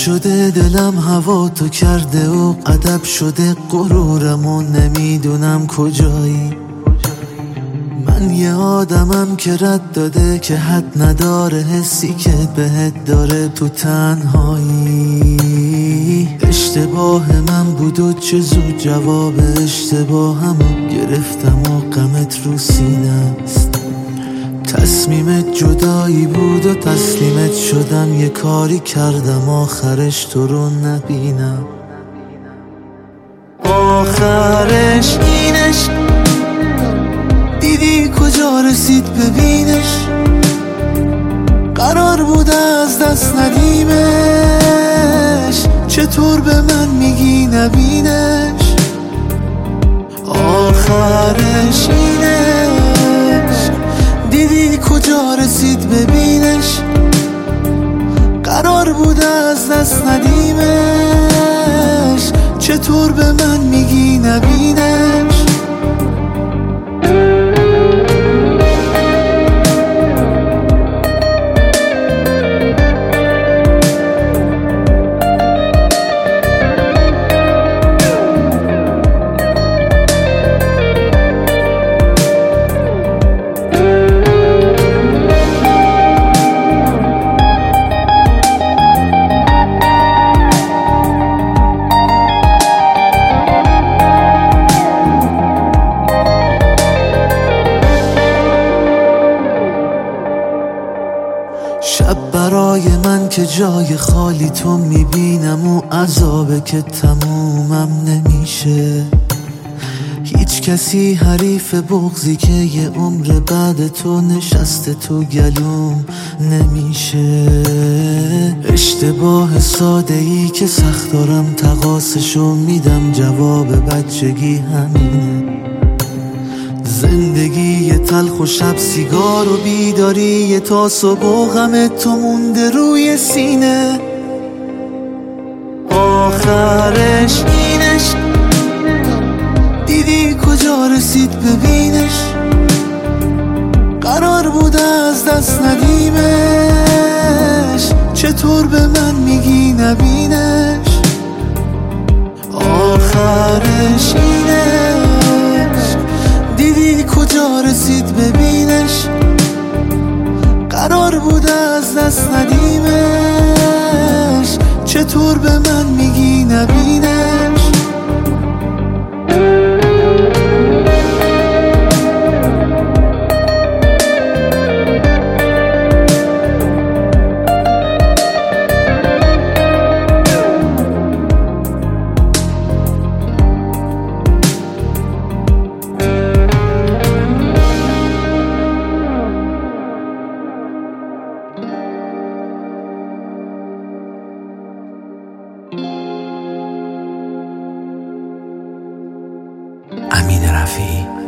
شده دلم هوا تو کرده و ادب شده غرورم و نمیدونم کجایی. من یه آدمم که رد داده که حد نداره حسی که بهت داره تو تنهایی. اشتباه من بود و چه زود جواب اشتباهمو گرفتم و غمت رو سینه است. تصمیمت جدایی بود و تسلیمت شدم، یه کاری کردم آخرش تو رو نبینم. آخرش اینش دیدی کجا رسید ببینش، قرار بود از دست ندیمش، چطور به من میگی نبینش. آخرش اینش دیدی کجا رسید ببینش، قرار بود از دست ندیمش، چطور به من میگی نبینش. شب برای من که جای خالی تو میبینم و عذابه که تمومم نمیشه. هیچ کسی حریف بغضی که یه عمر بعد تو نشسته تو گلوم نمیشه. اشتباه ساده ای که سخت دارم تقاسشو میدم، جواب بچگی همینه. زندگی تلخ و شب سیگار و بیداری تا صبح و غم تو مونده روی سینه. آخرش اینش دیدی کجا رسید ببینش، قرار بود از دست ندیمش، چطور به من میگی نبینش. آخرش اینش دیدی کجا رسید ببینش، قرار بود از دست ندیمش، چطور به من میگی نبینش. امین رفیعی.